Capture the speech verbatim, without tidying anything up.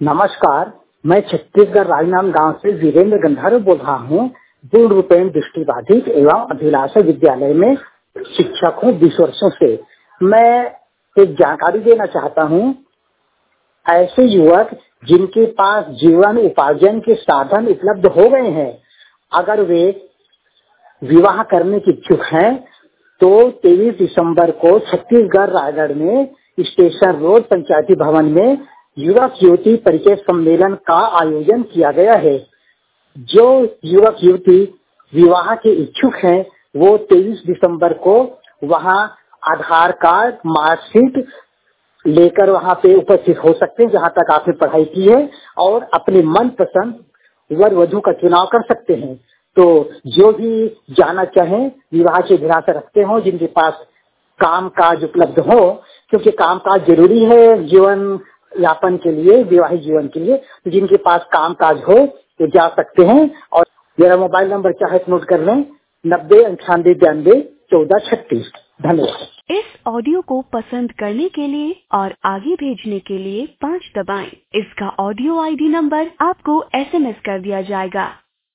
नमस्कार, मैं छत्तीसगढ़ राजनांद गांव से वीरेंद्र गंधर्व बोल रहा हूँ। पूर्ण रूपेण दृष्टिबाधित एवं अभिलाषा विद्यालय में शिक्षक हूँ बीस वर्षों से। मैं एक जानकारी देना चाहता हूँ। ऐसे युवक जिनके पास जीवन उपार्जन के साधन उपलब्ध हो गए हैं, अगर वे विवाह करने की इच्छुक हैं तो तेईस दिसंबर को छत्तीसगढ़ रायगढ़ में स्टेशन रोड पंचायती भवन में युवक युवती परिचय सम्मेलन का आयोजन किया गया है। जो युवक युवती विवाह के इच्छुक हैं वो तेईस दिसंबर को वहां आधार कार्ड, मार्कशीट लेकर वहां पे उपस्थित हो सकते हैं जहां तक आपने पढ़ाई की है, और अपने मनपसंद वर वधु का चुनाव कर सकते हैं। तो जो भी जाना चाहें, विवाह की अभिलाषा रखते हो, जिनके पास काम काज उपलब्ध हो, क्योंकि काम काज जरूरी है जीवन यापन के लिए, विवाहित जीवन के लिए, तो जिनके पास काम काज हो तो जा सकते हैं। और मेरा मोबाइल नंबर चाहे नोट कर लें, नब्बे अंठानवे बयानबे चौदह छत्तीस। धन्यवाद। इस ऑडियो को पसंद करने के लिए और आगे भेजने के लिए पाँच दबाएं। इसका ऑडियो आईडी नंबर आपको एसएमएस कर दिया जाएगा।